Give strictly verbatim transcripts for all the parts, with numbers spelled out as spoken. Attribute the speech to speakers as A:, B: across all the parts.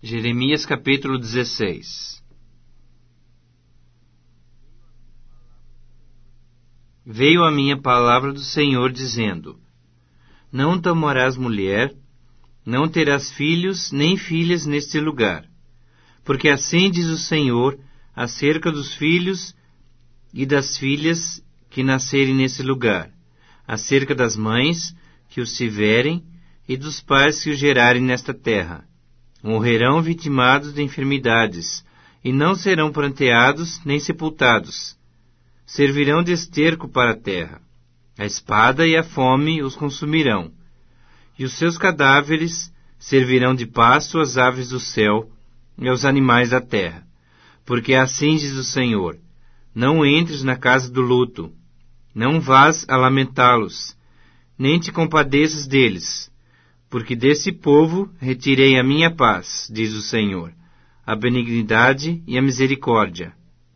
A: Jeremias capítulo dezesseis. Veio a minha palavra do Senhor, dizendo: Não tomarás mulher, não terás filhos nem filhas neste lugar, porque assim diz o Senhor acerca dos filhos e das filhas que nascerem nesse lugar, acerca das mães que os tiverem e dos pais que os gerarem nesta terra. Morrerão vitimados de enfermidades, e não serão pranteados nem sepultados. Servirão de esterco para a terra. A espada e a fome os consumirão, e os seus cadáveres servirão de pasto às aves do céu e aos animais da terra. Porque assim diz o Senhor: Não entres na casa do luto, não vás a lamentá-los, nem te compadeças deles, porque desse povo retirei a minha paz, diz o Senhor, a benignidade e a misericórdia.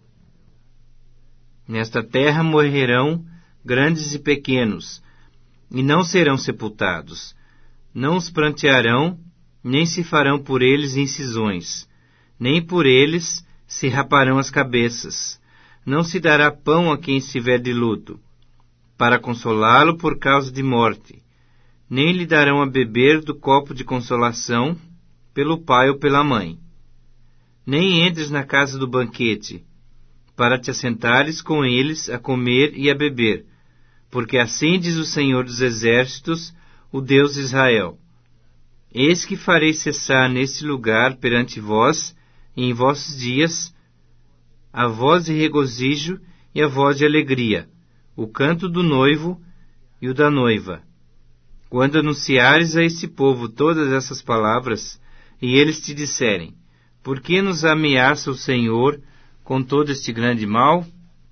A: Nesta terra morrerão grandes e pequenos, e não serão sepultados. Não os prantearão, nem se farão por eles incisões, nem por eles se raparão as cabeças. Não se dará pão a quem estiver de luto, para consolá-lo por causa de morte, nem lhe darão a beber do copo de consolação pelo pai ou pela mãe. Nem entres na casa do banquete, para te assentares com eles a comer e a beber, porque assim diz o Senhor dos Exércitos, o Deus de Israel: Eis que farei cessar neste lugar perante vós, e em vossos dias, a voz de regozijo e a voz de alegria, o canto do noivo e o da noiva. Quando anunciares a este povo todas essas palavras, e eles te disserem: Por que nos ameaça o Senhor com todo este grande mal?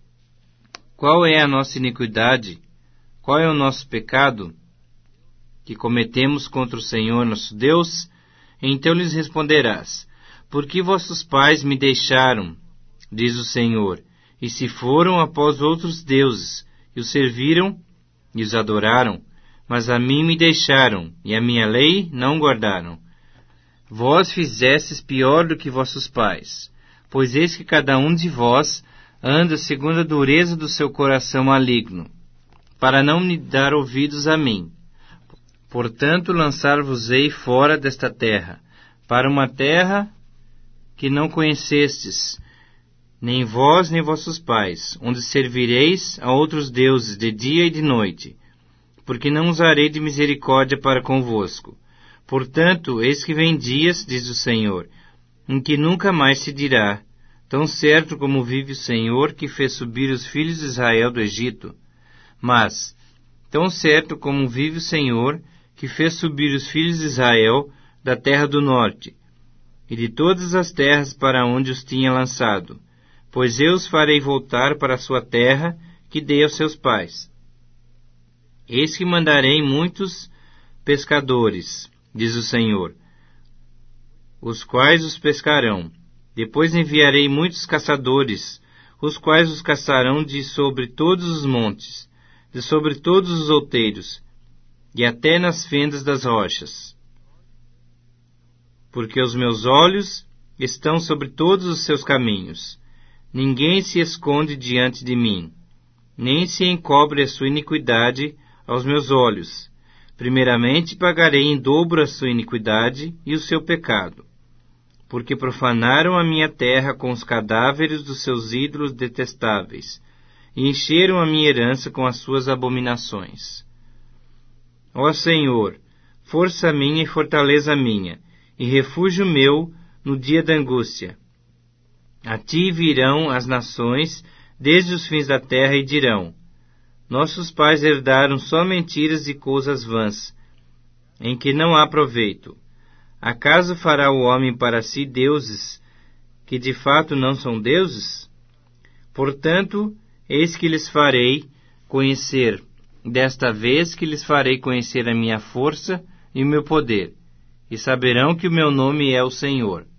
A: Qual é a nossa iniquidade? Qual é o nosso pecado que cometemos contra o Senhor nosso Deus? Então lhes responderás: Porque vossos pais me deixaram, diz o Senhor, e se foram após outros deuses, e os serviram e os adoraram, mas a mim me deixaram, e a minha lei não guardaram. Vós fizestes pior do que vossos pais, pois eis que cada um de vós anda segundo a dureza do seu coração maligno, para não me dar ouvidos a mim. Portanto, lançar-vos-ei fora desta terra, para uma terra que não conhecestes, nem vós nem vossos pais, onde servireis a outros deuses de dia e de noite, porque não usarei de misericórdia para convosco. Portanto, eis que vem dias, diz o Senhor, em que nunca mais se dirá: Tão certo como vive o Senhor, que fez subir os filhos de Israel do Egito. Mas, tão certo como vive o Senhor, que fez subir os filhos de Israel da terra do norte, e de todas as terras para onde os tinha lançado, pois eu os farei voltar para a sua terra, que dei aos seus pais. Eis que mandarei muitos pescadores, diz o Senhor, os quais os pescarão. Depois enviarei muitos caçadores, os quais os caçarão de sobre todos os montes, de sobre todos os outeiros, e até nas fendas das rochas. Porque os meus olhos estão sobre todos os seus caminhos. Ninguém se esconde diante de mim, nem se encobre a sua iniquidade aos meus olhos. Primeiramente pagarei em dobro a sua iniquidade e o seu pecado, porque profanaram a minha terra com os cadáveres dos seus ídolos detestáveis, e encheram a minha herança com as suas abominações. Ó Senhor, força minha e fortaleza minha, e refúgio meu no dia da angústia. A ti virão as nações desde os fins da terra e dirão: Nossos pais herdaram só mentiras e coisas vãs, em que não há proveito. Acaso fará o homem para si deuses, que de fato não são deuses? Portanto, eis que lhes farei conhecer, desta vez que lhes farei conhecer a minha força e o meu poder, e saberão que o meu nome é o Senhor.